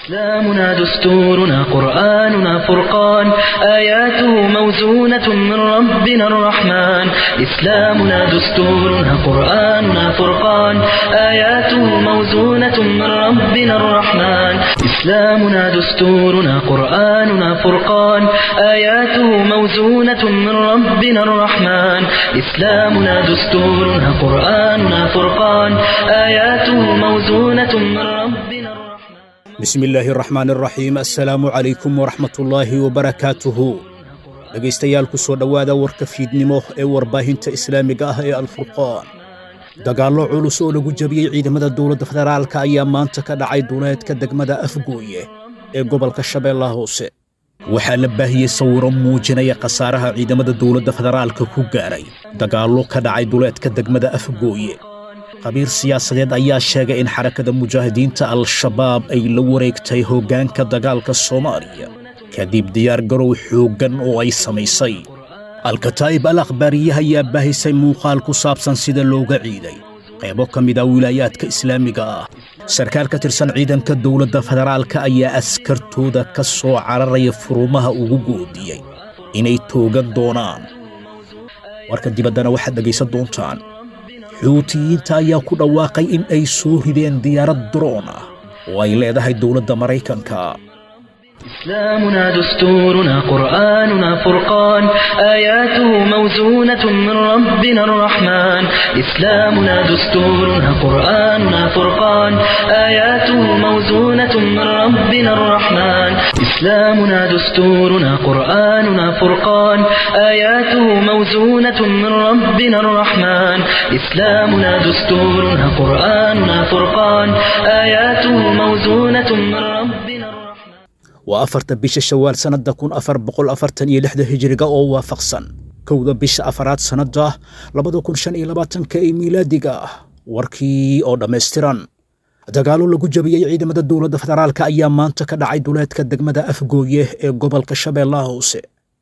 إسلامنا دستورنا قرآننا فرقان آياته موزونة من ربنا الرحمن إسلامنا دستورنا قرآننا فرقان آياته موزونة من ربنا الرحمن إسلامنا دستورنا قرآننا فرقان آياته موزونة من ربنا الرحمن إسلامنا دستورنا قرآننا فرقان آياته موزونة من ربنا الرحمن بسم الله الرحمن الرحيم السلام عليكم ورحمة الله وبركاته dhegaystayaal ku soo dhawaada warka fiidnimo ee warbaahinta islaamiga ah ee alfurqaan dagaallo culus oo lagu jabiyay ciidamada dawladda federaalka ayaa maanta ka dhacay duleedka degmada Afgooye ee gobolka Shabeellaha Hoose waxaa la baahiyay sawirro muujinaya khasaaraha ciidamada dawladda federaalka ku gaaray dagaallo ka dhacay duleedka degmada Afgooye qabiir siyaasadeed ayaa sheegay in xarakada mujaahidiinta al-shabaab ay la wareegtay hoggaanka dagaalka Soomaaliya kadib diyaar garow xooggan oo ay samaysay al-kataa'ib al-akhbaariyaha ayaa baahisay muuqaal ku saabsan sida looga ciiday qaybo ka mid ah wilaayaadka islaamiga ah sarkaal ka tirsan ciidanka dawladda federaalka ayaa askartooda ka soo cararaya furumaha ugu goodiyey inay toogan doonaan warka dibaddana waxaad dhegaysan doontaan xuutiyiinta ayaa ku dhawaaqay in ay soo rideen diyaarad droon ah oo ay leedahay dawladda Maraykanka إسلامنا دستورنا قرآننا فرقان آياته موزونة من ربنا الرحمن إسلامنا دستورنا قرآننا فرقان آياته موزونة من ربنا الرحمن إسلامنا دستورنا قرآننا فرقان آياته موزونة من ربنا الرحمن إسلامنا دستورنا قرآننا فرقان آياته موزونة من ربنا الرحمن وأفرت بيش الشوال سنة كون أفر بقول أفرتن يلحده هجرقة أو وافقصن كودا بيش أفرات سنة لبدو كون شان إلباتن كأي ميلادقة وركي أو دمستران دقالو لغو جبيي عيد مدى الدولة فدرالك أيام مانتا كدعي دولات كدق مدى أفقويه قبل كشبيلله هوسي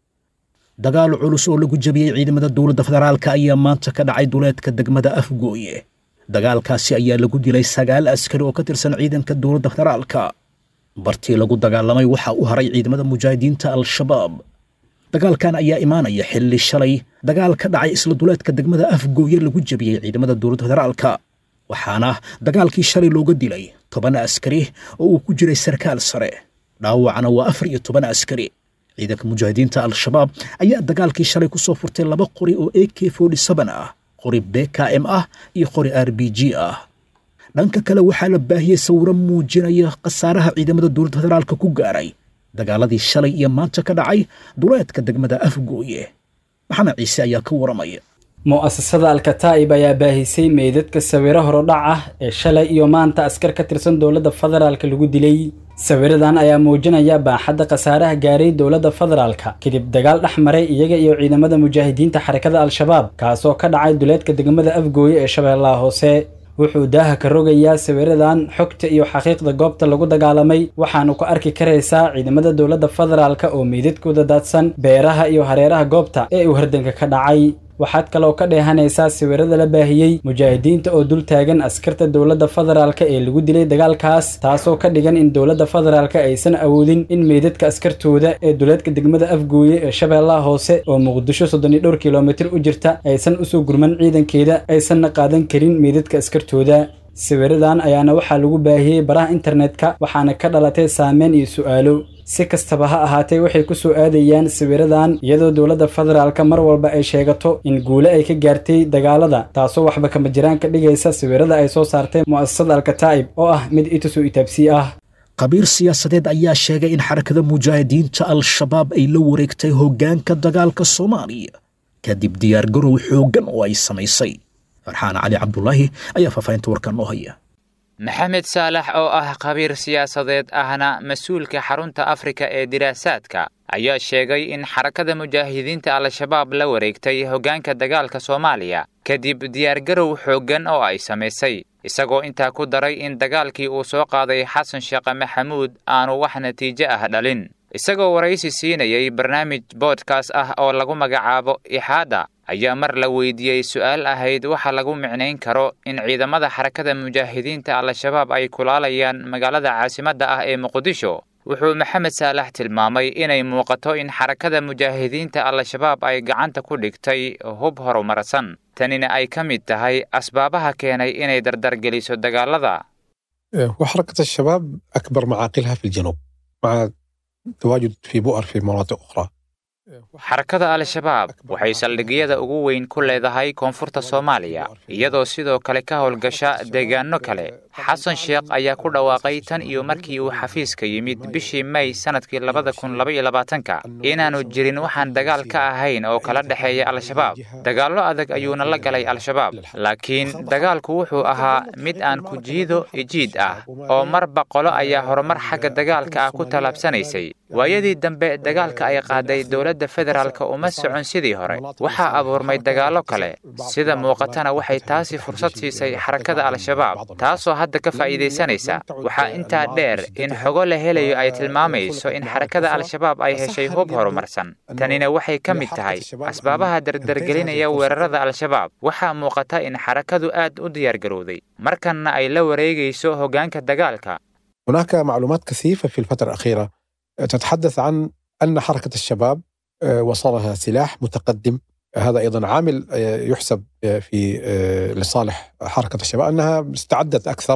دقالو علوسو لغو جبيي عيد مدى الدولة فدرالك أيام مانتا كدعي دولات كدق مدى أفقويه دقال كاسي أيام لغو ديلي ساقال أسكري وكتر سن عيدن كالدولة فدرالك bartii lagu dagaalamay waxa uu haray ciidamada mujaahidiinta al-shabaab dagaalkan ayaa imaanaya xilli shalay dagaal ka dhacay isla duleedka degmada Afgooye lagu jabiyay ciidamada dawladda federaalka waxaana dagaalkii shalay looga dilay 10 askari oo uu ku jiray sarkaal sare dhaawacna waa 14 askari ciidanka mujaahidiinta al-shabaab ayaa dagaalkii shalay ku soo furtay 2 qori oo AK47 ah qori BKM ah iyo qori RPG ah dhanka kale waxaa la baahiyay sawirro muujinaya khasaaraha ciidamada dawladda federaalka ku gaaray dagaaladii shalay iyo maanta ka dhacay duleedka degmada Afgooye maxamed ciise ayaa ka waramaya mu'assasada al-kataa'ib ayaa baahisay meydadka sawirro horodhac ah ee shalay iyo maanta askar ka tirsan dawladda federaalka lagu dilay sawiradan ayaa muujinaya baaxadda khasaaraha gaaray dawladda federaalka kadib dagaal dhexmaray iyaga iyo ciidamada mujaahidiinta xarakada al-shabaab kaasoo ka dhacay duleedka degmada Afgooye ee Shabeellaha Hoose wuxuu daaha ka rogayaa sawiradan xogta iyo xaqiiqda goobta lagu dagaalamay waxaanu ku arki karaysaa ciidamada dawladda federaalka oo meydadkooda daadsan beeraha iyo hareeraha goobta ee uu hardanka ka dhacay waxaad kaloo ka dheehanaysaa sawirada la baahiyey mujaahidiinta oo dul taagan askarta dawladda federaalka ee lagu dilay dagaalkaas taasoo ka dhigan in dawladda federaalka aysan awoodin in meydadka askartooda ee duleedka degmada Afgooye ee Shabeellaha Hoose oo Muqdisho 32 kiiloomitir u jirta aysan u soo gurman ciidankeeda aysan qaadan karin meydadka askartooda sawiradan ayaana waxaa lagu baahiyey baraha internetka waxaana ka dhalatay saameyn iyo su'aalo si kastaba ha ahaatee waxay ku soo aadayaan sawiradan iyadoo dawladda federaalka mar walba ay sheegato in guule ay ka gaartay dagaalada taasoo waxba kama jiraan ka dhigaysa sawirada ay soo saartay mu'assasada al-kataa'ib oo ah mid itusu itabsi ah qabiir siyaasadeed ayaa sheegay in xarakada mujaahidiinta al-shabaab ay la wareegtay hoggaanka dagaalka Soomaaliya kadib diyaar garow xooggan oo ay samaysay farxaan cali cabdullaahi ayaa faafaynta warkan noo haya maxamed saalax oo ah qabiir siyaasadeed ahna mas'uulka xarunta Afrika ee diraasaadka ayaa sheegay in xarakada mujaahidiinta al-shabaab la wareegtay hoggaanka dagaalka Soomaaliya kadib diyaar garow xooggan oo ay samaysay isagoo intaa ku daray in dagaalkii uu soo qaaday Xasan Sheekh Maxamuud aanu wax natiijo ah dhalin isagoo waraysi siinayay barnaamij podcast ah oo lagu magacaabo Ixaada ayaa mar la weydiiyey su'aal ahayd waxa lagu micnayn karo in ciidamada xarakada mujaahidiinta al-shabaab ay kulaalayaan magaalada caasimadda ah ee Muqdisho. wuxuu Maxamed Saalax tilmaamay inay muuqato in xarakada mujaahidiinta al-shabaab ay gacanta ku dhigtay hub horumarsan, tanina ay ka mid tahay asbaabaha keenay inay dardar geliso dagaalada. وحركة الشباب أكبر معاقلها في الجنوب مع تواجد في بؤر في مناطق أخرى. xarakada al-shabaab waxay saldhigyada ugu weyn ku leedahay koonfurta Soomaaliya iyadoo sidoo kale ka howlgasha deegaano kale. Xasan Sheekh ayaa ku dhawaaqay tan iyo markii uu xafiiska yimid bishii May sanadkii 2022 inaanu jirin waxaan dagaal ka ahayn oo kala dhaxeeya al-shabaab. dagaallo adag ayuuna la galay al-shabaab, laakiin dagaalku wuxuu ahaa mid aan ku jiido ijiid ah oo marba qolo ayaa horumar xagga dagaalka ah ku talaabsanaysay. waayadii dambe dagaalka ay qaaday dowladda federaalka uma socon sidii hore, waxaa abuurmay dagaallo kale. sida muuqatana waxay taasi fursad siisay xarakada al-shabaab, taasoo hadda ka faa'iideysanaysa. waxaa intaa dheer in xogo la helayo ay tilmaamayso in xarakada al-shabaab ay heshay hub horumarsan. tanina waxay ka mid tahay asbaabaha dardargelinaya weerarada al-shabaab. waxaa muuqata in xarakadu aad u diyaargarowday, markanna ay la wareegayso hoggaanka dagaalka. هناك معلومات كثيفة في الفترة الأخيرة تتحدث عن أن حركة الشباب وصلها سلاح متقدم. هذا أيضا عامل يحسب في لصالح حركة الشباب أنها استعدت أكثر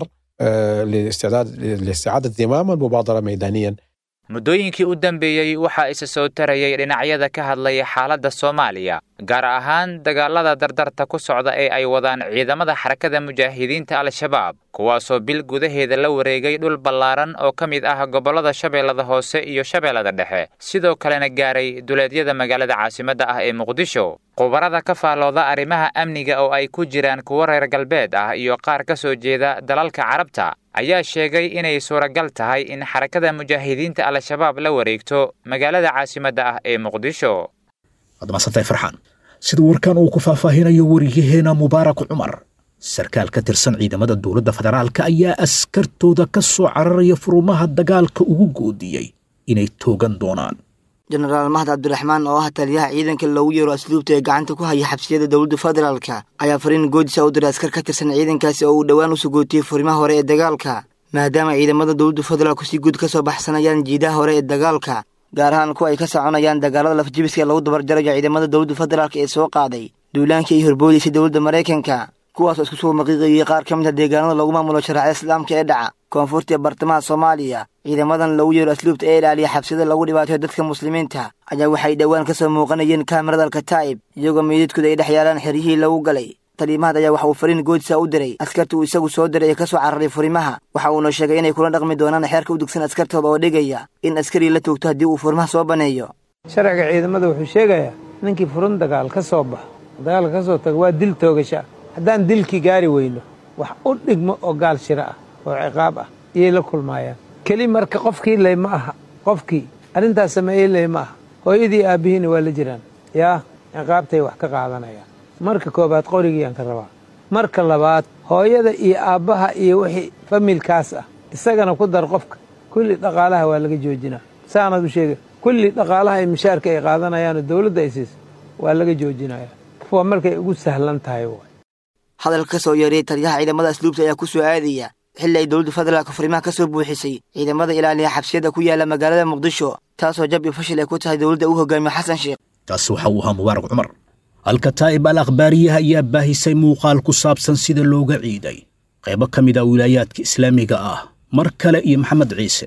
لاستعادة زمام المبادرة ميدانيا. muddooyinkii u dambeeyey waxaa isa soo tarayay dhinacyada ka hadlaya xaaladda Soomaaliya, gaar ahaan dagaalada dardarta ku socda ee ay wadaan ciidamada xarakada mujaahidiinta al-shabaab, kuwaasoo bil gudaheeda la wareegay dhul ballaaran oo ka mid ah gobollada Shabeellada Hoose iyo Shabeellada Dhexe, sidoo kalena gaaray duleedyada magaalada caasimadda ah ee Muqdisho. khubarada ka faalooda arrimaha amniga oo ay ku jiraan kuwa reer galbeed ah iyo qaar ka soo jeeda dalalka Carabta ayaa sheegay inay suuragal tahay in xarakada mujaahidiinta al-shabaab la wareegto magaalada caasimadda ah ee Muqdisho. hadmasantay farxan sida warkan uu ku faahfaahinayo wariyaheena Mubaarak Cumar, sarkaal ka tirsan ciidamada dowladda federaalka ayaa askartooda ka soo cararaya furumaha dagaalka ugu goodiyay inay toogan doonaan. jenaraal Mahad Cabdiraxmaan oo ah taliyaha ciidanka loogu yeero asluubta ee gacanta ku haya xabsiyada dowladda federaalka ayaa fariin goodis u diray askar ka tirsan ciidankaasi oo uu dhawaan u soo gootiyay furimaha hore ee dagaalka, maadaama ciidamada dowladda federaalku si guud ka soo baxsanayaan jiidaha hore ee dagaalka, gaar ahaan kuwa ay ka soconayaan dagaalada lafjibiska ee lagu dabarjarayo ciidamada dowladda federaalka ee soo qaaday duulaanka iyo horboodaysa dowladda Mareykanka, kuwaasoo isku soo maqiiqayay qaar ka mid ah deegaanada lagu maamulo shariicada islaamka ee dhaca koonfurta iyo bartamaha Soomaaliya. ciidamadan lagu yeero asluubta ee ilaaliya xabsiyada lagu dhibaateeyo dadka muslimiinta ayaa waxay dhawaan ka soo muuqanayeen kaamirada al-Kataib iyagoo meydadkooda ay dhex yaalaan xeryihii lagu galay. talimaad ayaa waxa uu fariin goodisa u diray askarta uu isagu soo diray ee ka soo cararay furimaha. waxa uuna sheegay inay kula dhaqmi doonaan xeerka u degsan askartooda oo dhigaya in askari la toogto haddii uu furimaha soo baneeyo. sharciga ciidamada wuxuu sheegayaa ninkii furun dagaal ka soo bax dagaal ka soo tago waa dil toogasha. haddaan dilkii gaari weyno wax u dhigmo oo gaal shira ah oo ciqaab ah iyay la kulmaayaan. keli marka qofkii lay ma aha, qofkii arrintaas sameeyey lay ma aha, hooyadii aabbihiina waa la jiraan, yaa ciqaabtay wax ka qaadanayaan. marka koobaad qorigiyaan ka rabaa. marka labaad hooyada iyo aabbaha iyo wixii familkaas ah isagana ku dar qofka, kulli dhaqaalaha waa laga joojinaa. saanad u sheega kulli dhaqaalaha iyo mishaarka ay qaadanayaan dowladda ay siiso waa laga joojinayaa. kuwa markay ugu sahlan tahay hadalka ka soo yeeray taliyaha ciidamada asluubta ayaa ku soo aadaya xilli ay dowladda federaalka furimaha ka soo buuxisay ciidamada ilaaliya xabsiyada ku yaala magaalada Muqdisho, taasoo jab iyo fashil ay ku tahay dowladda uu hogaamiyo Xasan Sheekh. taas waxa uu ahaa Mubaarak Cumar. al-Kataib al-akhbaariyaha ayaa baahisay muuqaal ku saabsan sida looga ciiday qaybo ka mid ah wilaayaadka islaamiga ah. mar kale iyo Maxamed Ciise.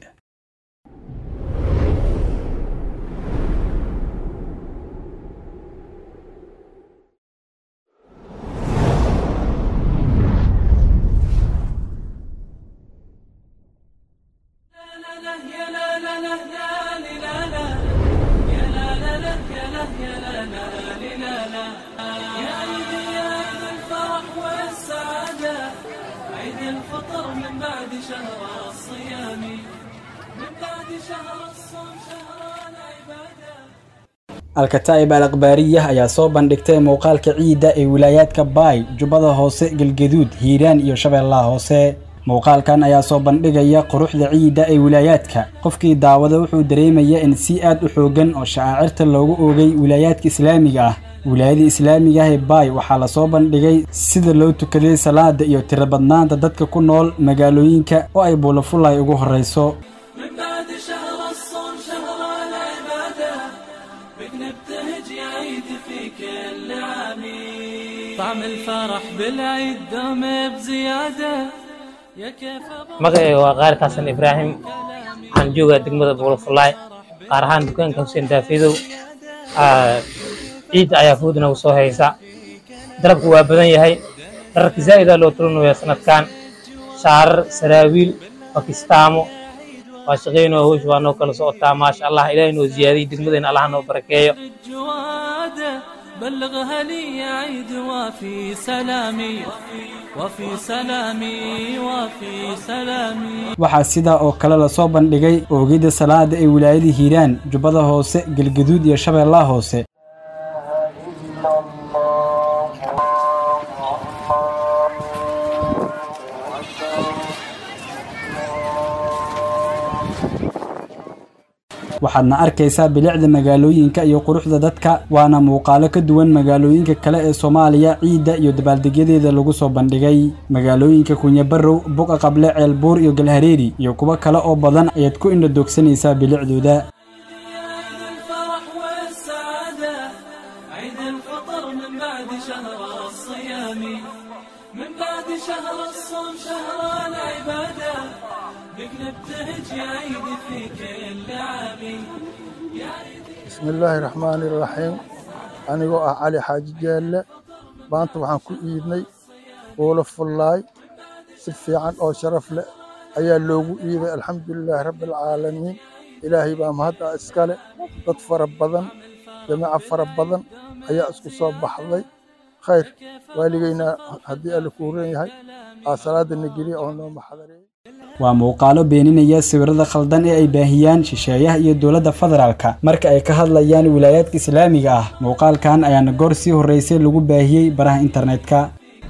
al-Kataib al-akhbaariyah ayaa soo bandhigtay muuqaalka ciida ee wilaayaadka Baay, Jubbada Hoose, Galgaduud, Hiiraan iyo Shabeellaha Hoose. muuqaalkan ayaa soo bandhigaya quruxda ciida ee wilaayaadka. qofkii daawada wuxuu dareemayaa in si aad u xoogan oo shacairta loogu oogay wilaayaadka islaamiga ah wilaayada islaamiga ah ee Baay waxaa la soo bandhigay sida loo tukaday salaada iyo tirabadnaanta dadka ku nool magaalooyinka oo ay Buulafulay ugu horeyso. طعم الفرح بالعيد دوم بزيادة يا كيف مقعي وغير حسن إبراهيم عن جوجا دقمة بولفلاي قارهان دكان كوسين دافيدو عيد عيافودنا وصوهيسا دربك وابدان يهي درك زائدة لو ترونو يا سنة كان شعر سراويل باكستامو واشغين وهوش وانو كلا صوتا ما شاء الله إلهي وزيادي دقمة الله نو بركيو بلغها لي عيد وفي سلامي وفي سلامي وفي سلامي. waxaa sida oo kale la soo bandhigay oogida salaada ee wilaayada Hiiraan, Jubbada Hoose, Galgaduud iyo Shabeellaha Hoose. waxaadna arkaysaa bilicda magaalooyinka iyo quruxda dadka, waana muuqaalo ka duwan magaalooyinka kale ee Soomaaliya. ciida iyo dabaaldegyadeeda lagu soo bandhigay magaalooyinka Kunyabarow, Buqa Qable, Ceelbuur iyo Galhareeri iyo kuwa kale oo badan ayaad ku indho doogsanaysaa bilicdooda. بسم الله الرحمن الرحيم. أنا علي حاج جالة بانت وحن كويدني بولفلاي سفي عن أو شرف له أي اللوجو إذا الحمد لله رب العالمين. إلهي بام هذا إسكاله تطفر بدن جماعة فربضن أي أسكو صوب بحضي خير والجينا هدي الكورين هاي أصلاد النجلي أو نوم حضري. waa muuqaalo beeninaya sawirada khaldan ee ay baahiyaan shisheeyaha iyo dawladda federaalka marka ay ka hadlayaan wilaayadka islaamiga ah. muuqaalkan ayaana goor sii horeysay lagu baahiyay baraha internetka.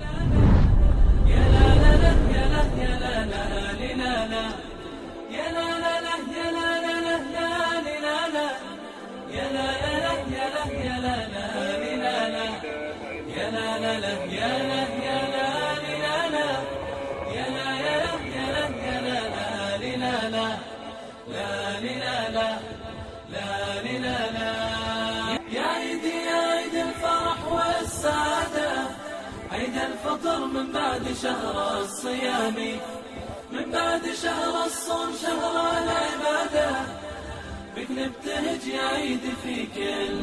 من بعد شهر الصيام من بعد شهر الصوم شهر العبادة بك نبتهج يا عيد في كل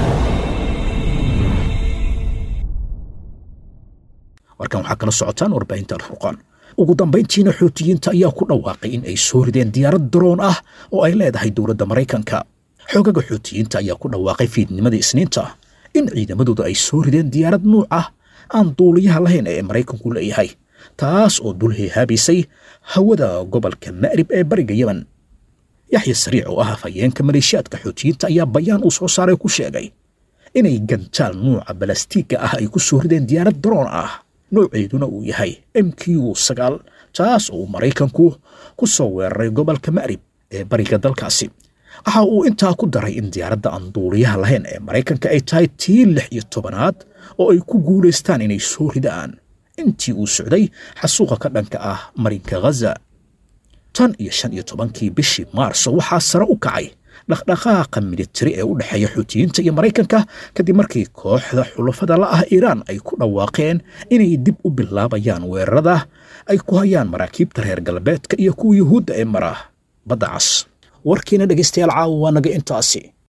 warkan waxaa kala socotaan warbaahinta Alfurqaan. ugu dambeyntiina Xuutiyiinta ayaa ku dhawaaqay in ay soo rideen diyaarad drone ah oo ay leedahay dawladda Mareykanka. xogaga Xuutiyiinta ayaa ku dhawaaqay fiidnimadii Isniinta in ciidamadooda ay soo rideen diyaarad nuuc ah aan duuliyaha lahayn ee Mareykanku leeyahay, taas oo dul heehaabisay hawada gobolka Ma'rib ee bariga Yemen. Yaxya Sariic oo ah afhayeenka maleeshiyaadka Xuutiyiinta ayaa bayaan uu soo saaray ku sheegay inay gantaal nuuca balastiiga ah ay ku soo rideen diyaarad drone ah nooceeduna uu yahay MQ-9, taas oo Mareykanku ku soo weeraray gobolka Ma'rib ee bariga dalkaasi. waxa uu intaa ku daray in diyaaradda aan duuliyaha lahayn ee Mareykanka ay tahay tii 16aad oo ay ku guuleystaan inay soo ridaan intii uu socday xasuuqa ka dhanka ah marinka Gaza. tan iyo 15kii bishii Maarso waxaa sare u kacay dhaqdhaqaaqa militari ee u dhaxeeya Xuutiyiinta iyo Mareykanka kadib markii kooxda xulafada la ah Iiraan ay ku dhawaaqeen inay dib u bilaabayaan weerarada ay ku hayaan maraakiibta reer galbeedka iyo kuwa Yuhuudda ee mara Badda Cas. warkiina dhageystayaal caawa naga intaasi.